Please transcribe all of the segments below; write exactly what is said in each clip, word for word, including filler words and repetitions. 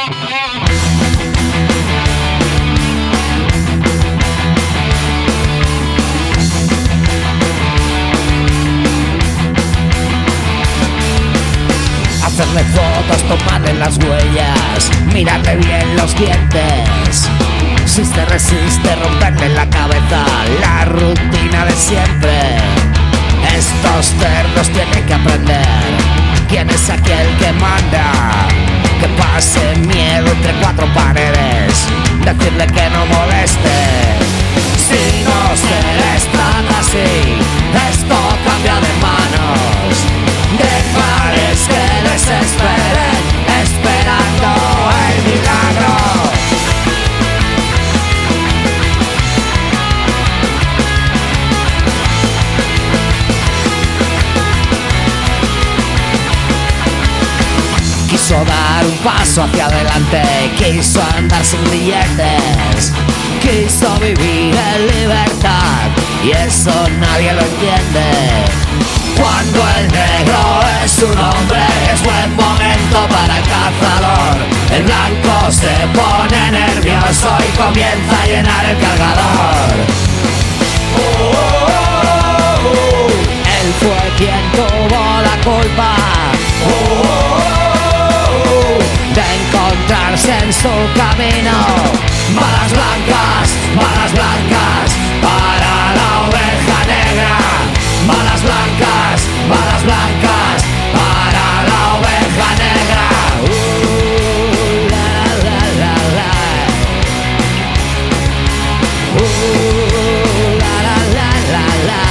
Hacerle fotos, tomarle las huellas, mirarle bien los dientes. Si se resiste, romperle la cabeza, la rutina de siempre. Estos cerdos tienen que aprender quién es aquel que manda, que pase miedo entre cuatro paredes, decirle que no moleste. Si no se les trata así, esto cambia de manos. Dejarles que desesperen, esperando el milagro. Quiso dar un paso hacia adelante, quiso andar sin billetes, quiso vivir en libertad, y eso nadie lo entiende. Cuando el negro es un hombre, es buen momento para el cazador. El blanco se pone nervioso y comienza a llenar el cargador. Oh, oh, oh, oh. Él fue quien tuvo la culpa oh, oh, oh, de encontrarse en su camino. Balas blancas, balas blancas para la oveja negra. Balas blancas, balas blancas para la oveja negra. Uh, la, la, la, la. Uh, la, la, la, la, la.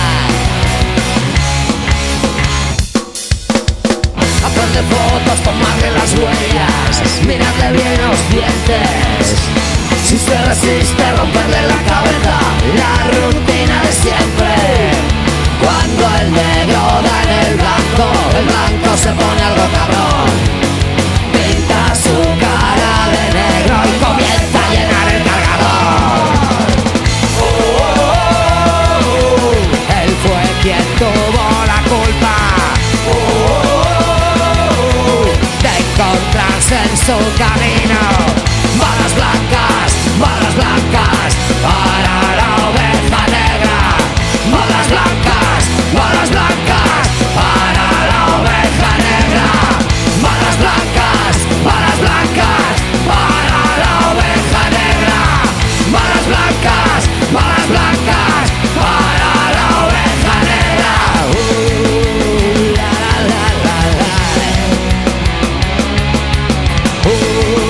Hacerle fotos, tomarle las huellas, mirarle bien los dientes. Si se resiste, romperle la cabeza, la rutina de siempre. Cuando el negro da en el blanco, el blanco se pone algo cabrón. Pinta su cara de negro y comienza a llenar el cargador. Oh, oh, oh, oh. Él fue quien tuvo la culpa oh, oh, oh, de encontrarse en su camino. Balas blancas, balas blancas para la oveja negra. Balas blancas, balas blancas para la oveja negra. Balas blancas, balas blancas para la oveja negra. Balas blancas, balas blancas para la oveja negra. Uh, la, la, la, la, la. Uh,